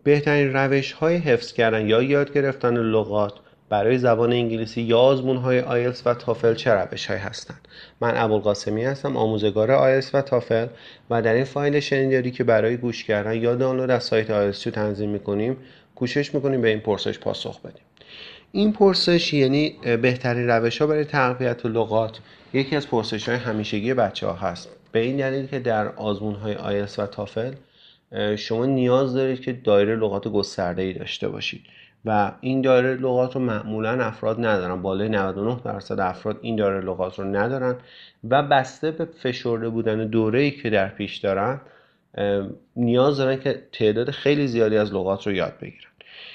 بهترین روش‌های حفظ کردن یا یاد گرفتن لغات برای زبان انگلیسی یا آزمون‌های آیلتس و تافل چه روش‌هایی هستند؟ من ابوالقاسمی هستم، آموزگار آیلتس و تافل، و در این فایل شنیداری که برای گوش کردن یا دانلود از سایت آیلتس تنظیم می‌کنیم، کوشش می‌کنیم به این پرسش پاسخ بدیم. این پرسش یعنی بهترین روش‌ها برای تقویت لغات یکی از پرسش‌های همیشگی بچه‌ها هست، به این دلیل که در آزمون‌های آیلتس و تافل شما نیاز دارید که دایره لغات گسترده‌ای داشته باشید و این دایره لغات رو معمولاً افراد ندارن. بالای 99% افراد این دایره لغات رو ندارن و بسته به فشرده بودن دوره‌ای که در پیش دارن نیاز دارن که تعداد خیلی زیادی از لغات رو یاد بگیرن.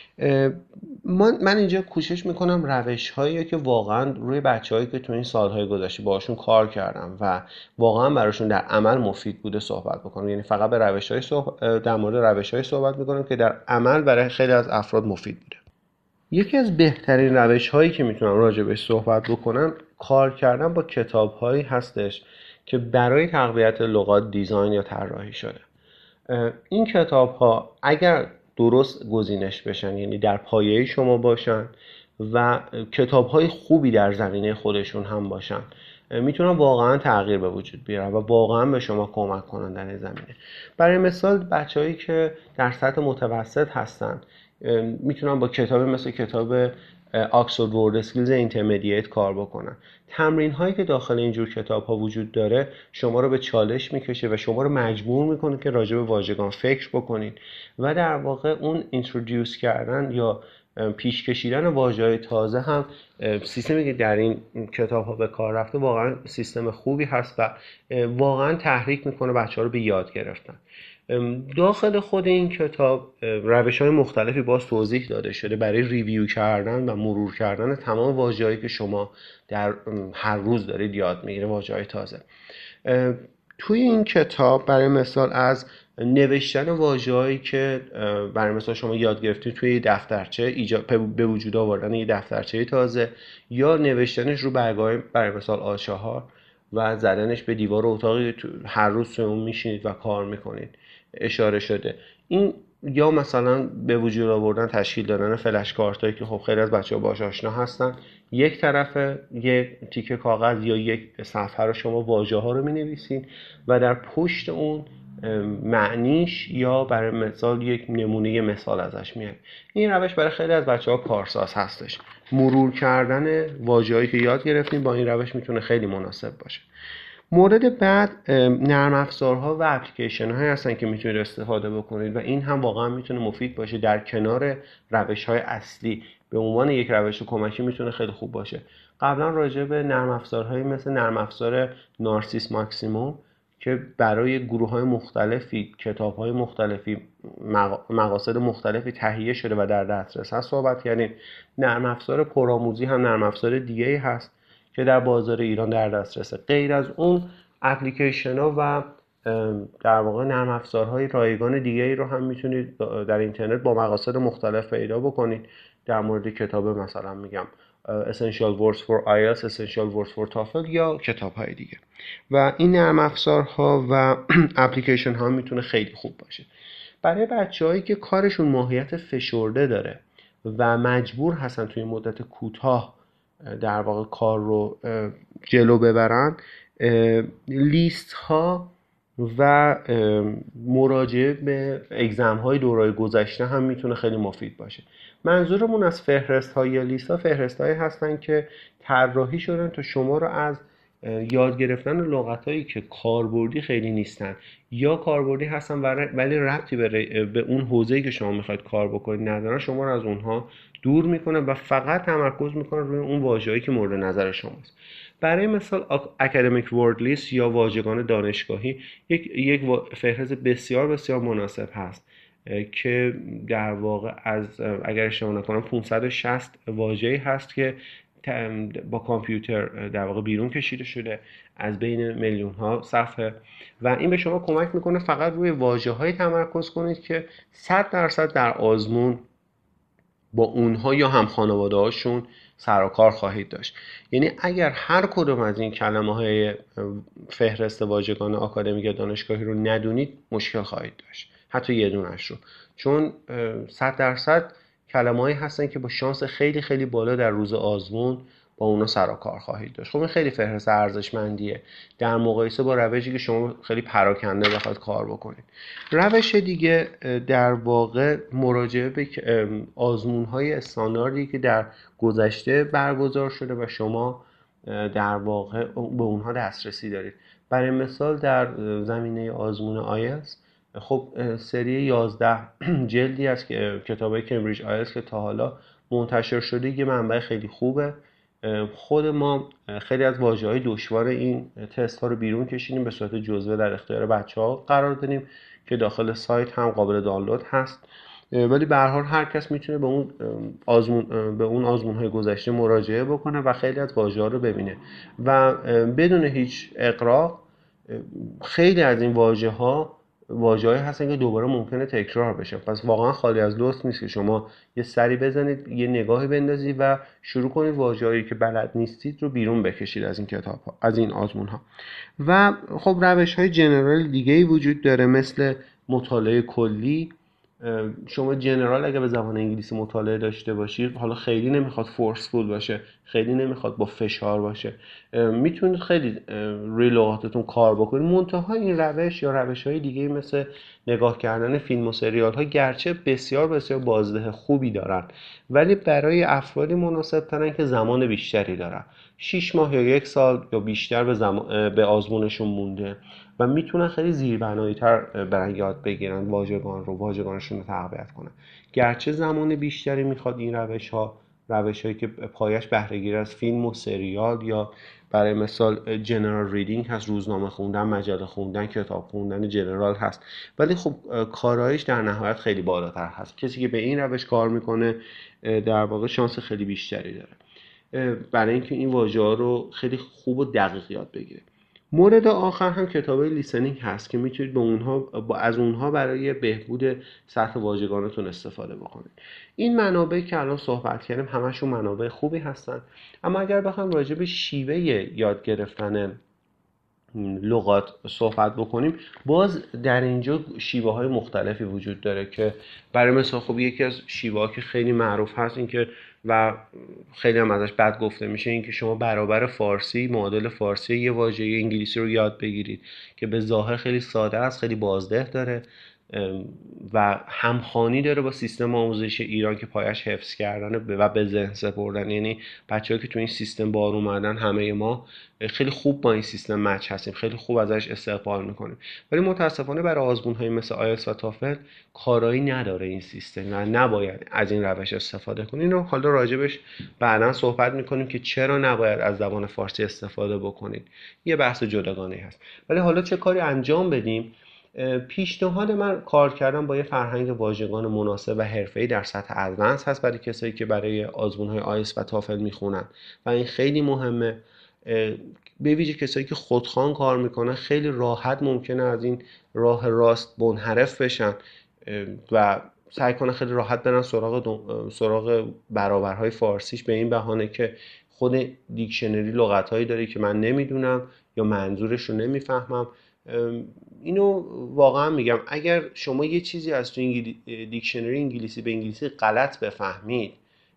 من اینجا کوشش میکنم روش هایی که واقعا روی بچه هایی که تو این سالهای گذشته باشون کار کردم و واقعا براشون در عمل مفید بوده صحبت بکنم. یعنی فقط به در مورد روش های صحبت میکنم که در عمل برای خیلی از افراد مفید بوده. یکی از بهترین روش هایی که میتونم راجع بهش صحبت بکنم کار کردن با کتاب هایی هستش که برای تقویت لغات دیزاین یا طراحی شده. این کتاب ها اگر درست گزینش بشن، یعنی در پایه شما باشن و کتاب های خوبی در زمینه خودشون هم باشن، میتونن واقعا تغییر به وجود بیارن و واقعا به شما کمک کنن در این زمینه. برای مثال بچه‌هایی که در سطح متوسط هستن میتونن با کتابی مثل کتاب Oxford Word Skills Intermediate کار بکنن. تمرین هایی که داخل اینجور کتاب ها وجود داره شما رو به چالش میکشه و شما رو مجبور میکنه که راجع به واژگان فکر بکنید و در واقع اون اینترودیوس کردن یا پیش کشیدن واژه‌های تازه هم سیستمی که در این کتاب ها به کار رفته واقعا سیستم خوبی هست و واقعا تحریک میکنه بچه‌ها رو به یاد گرفتن. داخل خود این کتاب روش‌های مختلفی باز توضیح داده شده برای ریویو کردن و مرور کردن تمام واژه‌هایی که شما در هر روز دارید یاد میگیرید، واژه‌های تازه. توی این کتاب برای مثال از نوشتن واژه‌هایی که برای مثال شما یاد گرفتید توی دفترچه به وجود آوردن یه دفترچه تازه یا نوشتنش رو برای مثال آشاها و زدنش به دیوار اتاقی هر روز توی اون میشینید و کار میکنید اشاره شده. این یا مثلا به وجود آوردن تشکیل دادن فلش کارتایی که خب خیلی از بچه‌ها باهاش آشنا هستن. یک طرف یک تیکه کاغذ یا یک صفحه رو شما واژه‌ها رو می‌نویسین و در پشت اون معنیش یا برای مثال یک نمونه مثال ازش میاد. این روش برای خیلی از بچه‌ها کارساز هستش. مرور کردن واژه‌هایی که یاد گرفتیم با این روش میتونه خیلی مناسب باشه. مورد بعد نرم افزارها و اپلیکیشن هایی هستن که میتونید استفاده بکنید و این هم واقعا میتونه مفید باشه در کنار روش های اصلی. به عنوان یک روش کمکی میتونه خیلی خوب باشه. قبلا راجع به نرم افزارهایی مثل نرم افزار نارسیس ماکسیموم که برای گروه های مختلفی کتاب های مختلفی مقاصد مختلفی تهیه شده و در دسترس هست صحبت کردیم. نرم افزار پرآموزی هم نرم افزار دیگه‌ای هست که در بازار ایران در دسترسه. غیر از اون اپلیکیشن ها و در واقع نرم افزارهای رایگان دیگه‌ای رو هم میتونید در اینترنت با مقاصد مختلف پیدا بکنید. در مورد کتاب مثلا میگم Essential Words for IELTS, Essential Words for TOEFL یا کتاب‌های دیگه. و این نرم افزارها و اپلیکیشن ها میتونه خیلی خوب باشه برای بچه‌هایی که کارشون ماهیت فشرده داره و مجبور هستن توی مدت کوتاه در واقع کار رو جلو ببرن. لیست ها و مراجعه به اگزم های دورهای گذشته هم میتونه خیلی مفید باشه. منظورمون از فهرست ها یا لیست ها فهرست هایی هستن که طراحی شدن تا شما رو از یاد گرفتن لغت هایی که کاربردی خیلی نیستن یا کاربردی هستن ولی ربطی به اون حوزه‌ای که شما میخواید کار بکنید ندارن، شما رو از اونها دور میکنه و فقط تمرکز میکنه روی اون واژه‌ای که مورد نظر شماست. برای مثال اکادمیک ورد لیست یا واژگان دانشگاهی یک فهرست بسیار بسیار مناسب هست که در واقع از اگر اشتباه نکنم 560 واژه‌ای هست که با کامپیوتر در واقع بیرون کشیده شده از بین میلیون ها صفحه و این به شما کمک میکنه فقط روی واژه‌های تمرکز کنید که 100% در آزمون با اونها یا هم خانواده هاشون سر و کار خواهید داشت. یعنی اگر هر کدوم از این کلمه های فهرست واژگان آکادمیک دانشگاهی رو ندونید مشکل خواهید داشت حتی یه دونش رو، چون 100% کلمه‌ای هستن که با شانس خیلی خیلی بالا در روز آزمون با اونا سر و کار خواهید داشت. خب این خیلی فهرست ارزشمندیه در مقایسه با روشی که شما خیلی پراکنده بخواد کار بکنید. روش دیگه در واقع مراجعه به آزمون‌های استانداردی که در گذشته برگزار شده و شما در واقع به اونها دسترسی دارید. برای مثال در زمینه آزمون آیلتس خب سری 11 جلدی از کتاب کمبریج آیلتس که تا حالا منتشر شده یه منبع خیلی خوبه. خود ما خیلی از واژه‌های دشوار این تست ها رو بیرون کشیدیم، به صورت جزوه در اختیار بچه‌ها قرار دادیم که داخل سایت هم قابل دانلود هست. ولی به هر حال هر کس میتونه به اون آزمون‌های گذشته مراجعه بکنه و خیلی از واژه‌ها رو ببینه و بدون هیچ اغراق خیلی از این واژه‌هایی هستن که دوباره ممکنه تکرار بشه. پس واقعا خالی از لطف نیست که شما یه سری بزنید، یه نگاهی بندازید و شروع کنید واژه‌هایی که بلد نیستید رو بیرون بکشید از این کتاب‌ها، از این آزمون‌ها. و خب روش‌های جنرال دیگه‌ای وجود داره مثل مطالعه کلی. شما جنرال اگه به زبان انگلیسی مطالعه داشته باشید، حالا خیلی نمیخواد فورسفول باشه، خیلی نمیخواد با فشار باشه، میتونید خیلی روی لغاتتون کار بکنید. منتها این روش یا روش‌های دیگه مثل نگاه کردن فیلم و سریال ها گرچه بسیار بسیار بازده خوبی دارن، ولی برای افرادی مناسب ترن که زمان بیشتری دارن. 6 ماه یا 1 سال یا بیشتر به آزمونشون مونده و میتونن خیلی زیربنایی تر برن یاد بگیرن واژگانشون رو تقویت کنن. گرچه زمان بیشتری میخواد این روش‌هایی که پایش بهره‌گیری از فیلم و سریال یا برای مثال جنرال ریدینگ هست، روزنامه خوندن، مجله خوندن، کتاب خوندن جنرال هست، ولی خب کارایش در نهایت خیلی بالاتر هست. کسی که به این روش کار میکنه در واقع شانس خیلی بیشتری داره برای اینکه این واژه‌ها رو خیلی خوب و دقیق یاد بگیره. مورد آخر هم کتابای لیسنینگ هست که میتونید از اونها برای بهبود سطح واژگانتون استفاده بکنید. این منابع که الان صحبت کردیم همشون منابع خوبی هستن، اما اگر بخوایم راجع به شیوه یاد گرفتن لغات صحبت بکنیم، باز در اینجا شیوه های مختلفی وجود داره که برای مثال خب یکی از شیوه ها که خیلی معروف هست این که و خیلی هم ازش بد گفته میشه این که شما برابر فارسی معادل فارسی یه واژه انگلیسی رو یاد بگیرید که به ظاهر خیلی ساده است، خیلی بازده داره و همخوانی داره با سیستم آموزش ایران که پایش حفظ کردن و به ذهن سپردن. یعنی بچه‌ها که تو این سیستم بار اومدن همه ما خیلی خوب با این سیستم مچ هستیم، خیلی خوب ازش استقبال میکنیم، ولی متاسفانه برای آزمون‌های مثل آیلتس و تافل کارایی نداره این سیستم و نباید از این روش استفاده کنیم. اینو حالا راجبش بعداً صحبت میکنیم که چرا نباید از زبان فارسی استفاده بکنید، یه بحث جداگانه هست. ولی حالا چه کاری انجام بدیم؟ پیشنهاد من کار کردن با یه فرهنگ واژگان مناسب و حرفه‌ای در سطح ادوانس هست برای کسایی که برای آزمون‌های آیلتس و تافل میخونن و این خیلی مهمه. به ویژه کسایی که خودخوان کار میکنن خیلی راحت ممکنه از این راه راست منحرف بشن و سعی کنن خیلی راحت برن سراغ برابرهای فارسیش به این بهانه که خود دیکشنری لغتهایی داره که من نمیدونم یا منظورش رو نمیفهمم. اینو واقعا میگم اگر شما یه چیزی از تو دیکشنری انگلیسی به انگلیسی غلط بفهمید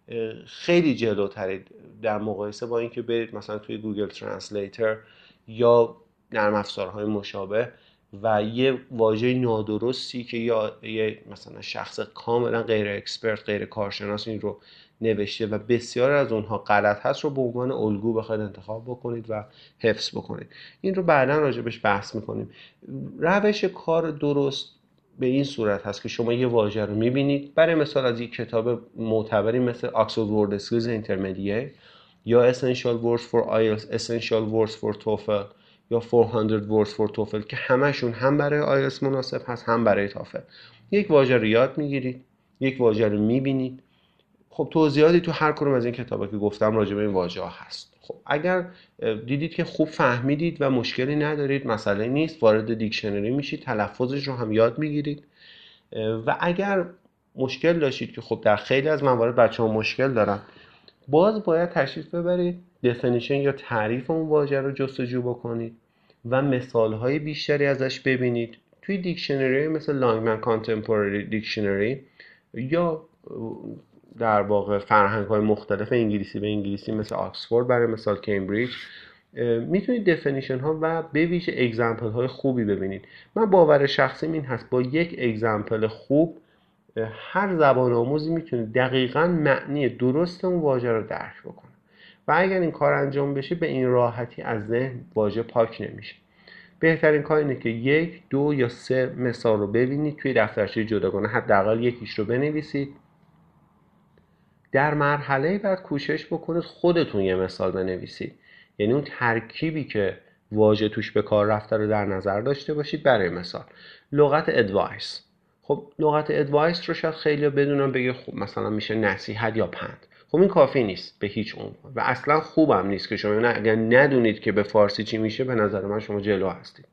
خیلی جلوترید در مقایسه با اینکه برید مثلا توی گوگل ترنسلیتر یا نرم افزارهای مشابه و یه واژه نادرستی که یه مثلا شخص کاملا غیر اکسپرت، غیر کارشناس این رو نوشته و بسیار از اونها غلط هست رو به عنوان الگو بخواید انتخاب بکنید و حفظ بکنید. این رو بعداً راجبش بحث میکنیم. روش کار درست به این صورت هست که شما یه واژه رو میبینید، برای مثال از یک کتاب معتبری مثل Oxford Word Skills Intermediate یا Essential Words for IELTS, Essential Words for TOEFL یا 400 Words for TOEFL که همشون هم برای آیلتس مناسب هست هم برای تافل. یک واژه رو یاد میگیرید، یک واژه رو میبینید. خب توضیحاتی تو هر کدوم از این کتابا که گفتم راجع به این واژه‌ها هست. خب اگر دیدید که خوب فهمیدید و مشکلی ندارید، مسئله نیست، وارد دیکشنری میشید، تلفظش رو هم یاد میگیرید. و اگر مشکل داشتید که خب در خیلی از موارد بچه‌ها مشکل دارن، باز باید تشریف ببرید دفینیشن یا تعریف اون واژه رو جستجو بکنید و مثال‌های بیشتری ازش ببینید توی دیکشنری مثل لانگمن کانتمپورری دیکشنری یا در واقع فرهنگ‌های مختلف انگلیسی به انگلیسی مثل آکسفورد برای مثال کمبریج میتونید دفینیشن ها و به ویژه اگزمپل های خوبی ببینید. من باور شخصیم این هست با یک اگزمپل خوب هر زبان آموزی میتونه دقیقاً معنی درست اون واژه رو درک بکنه و اگر این کار انجام بشه به این راحتی از ذهن واژه پاک نمیشه. بهترین کار اینه که 1، 2 یا 3 مثال رو ببینید توی دفترچه جداگانه، حداقل یکیش رو بنویسید. در مرحله بعد کوشش بکنید خودتون یه مثال بنویسید، یعنی اون ترکیبی که واژه توش به کار رفته رو در نظر داشته باشید. برای مثال لغت ادوایس، خب لغت ادوایس رو شاید خیلی بدونم بگه خب مثلا میشه نصیحت یا پند. خب این کافی نیست به هیچ عنوان و اصلا خوبم نیست که شما اگر ندونید که به فارسی چی میشه به نظر من شما جلو هستید.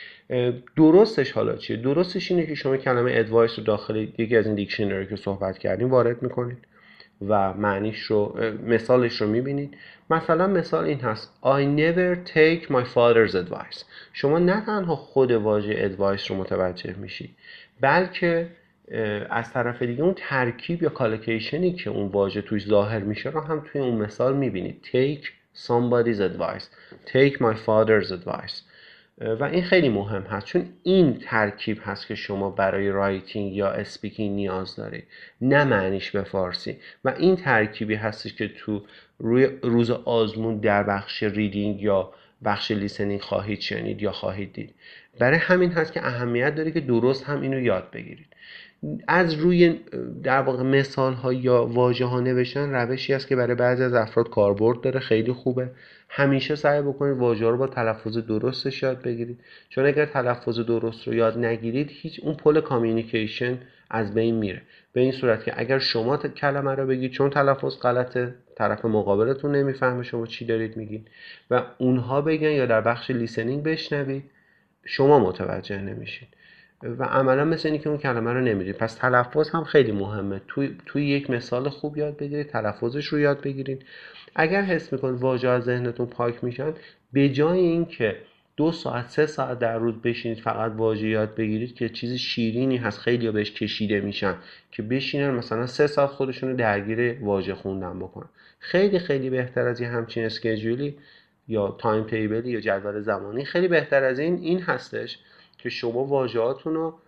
درستش حالا چیه؟ درستش اینه که شما کلمه ادوایس رو داخل یکی از این دیکشنری که صحبت کردیم وارد میکنید و معنیش رو مثالش رو میبینید. مثلا مثال این هست I never take my father's advice. شما نه تنها خود واژه advice رو متوجه میشید بلکه از طرف دیگه اون ترکیب یا کالوکیشنی که اون واژه توش ظاهر میشه رو هم توی اون مثال میبینید. Take somebody's advice, take my father's advice. و این خیلی مهم هست چون این ترکیب هست که شما برای رایتینگ یا اسپیکینگ نیاز دارید، نه معنیش به فارسی. و این ترکیبی هستش که تو روز آزمون در بخش ریدینگ یا بخش لیسنینگ خواهید شنید یا خواهید دید. برای همین هست که اهمیت داره که درست هم اینو یاد بگیرید. از روی در واقع مثال ها یا واژه ها نوشتن روشی است که برای بعضی از افراد کاربرد داره، خیلی خوبه. همیشه سعی بکنید واژه ها رو با تلفظ درستش یاد بگیرید، چون اگر تلفظ درست رو یاد نگیرید هیچ اون پل کامیونیکیشن از بین میره. به این صورت که اگر شما کلمه رو بگید چون تلفظ غلطه طرف مقابلتون نمیفهمه شما چی دارید میگید و اونها بگن یا در بخش لیسنینگ بشنوید شما متوجه نمیشید و عملا مثل اینی که اون کلمه رو نمیدید. پس تلفظ هم خیلی مهمه. توی یک مثال خوب یاد بگیرید، تلفظش رو یاد بگیرید. اگر حس میکنید واژه از ذهنتون پاک میشن، به جای این که 2 ساعت 3 ساعت در روز بشینید فقط واژه یاد بگیرید که چیز شیرینی هست، خیلی بهش کشیده میشن که بشینن مثلا 3 ساعت خودشون رو درگیر واژه خوندن بکنن. خیلی خیلی بهتر از این همچین اسکیجولی یا تایم تیبلی یا جدول زمانی، خیلی بهتر از این هستش که شما واژه‌هاتون رو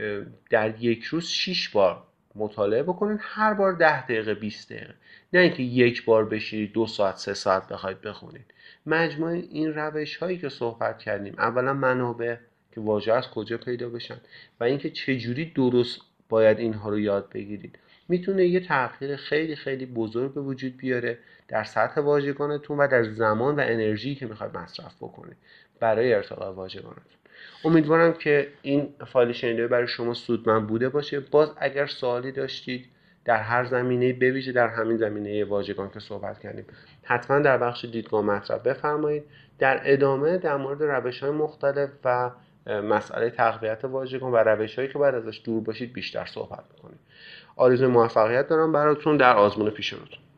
در یک روز 6 بار مطالعه بکنید، هر بار 10 دقیقه 20 دقیقه، نه اینکه یک بار بشینید 2 ساعت 3 ساعت بخواید بخونید. مجموع این روش هایی که صحبت کردیم، اولا منابع که واژه از کجا پیدا بشن و اینکه چجوری درست باید اینها رو یاد بگیرید، میتونه یه تغییر خیلی خیلی بزرگ به وجود بیاره در سطح واژگانتون و در زمان و انرژی که میخواید مصرف بکنید برای ارتقاء واژگانتون. امیدوارم که این فایل شنیده برای شما سودمند بوده باشه. باز اگر سوالی داشتید در هر زمینه، به ویژه در همین زمینه واژگان که صحبت کردیم، حتما در بخش دیدگاه مطرح بفرمایید. در ادامه در مورد روش‌های مختلف و مسئله تقویت واژگان و روش‌هایی که باید ازش دور باشید بیشتر صحبت می‌کنیم. آرزوی موفقیت دارم براتون در آزمون پیش روتون.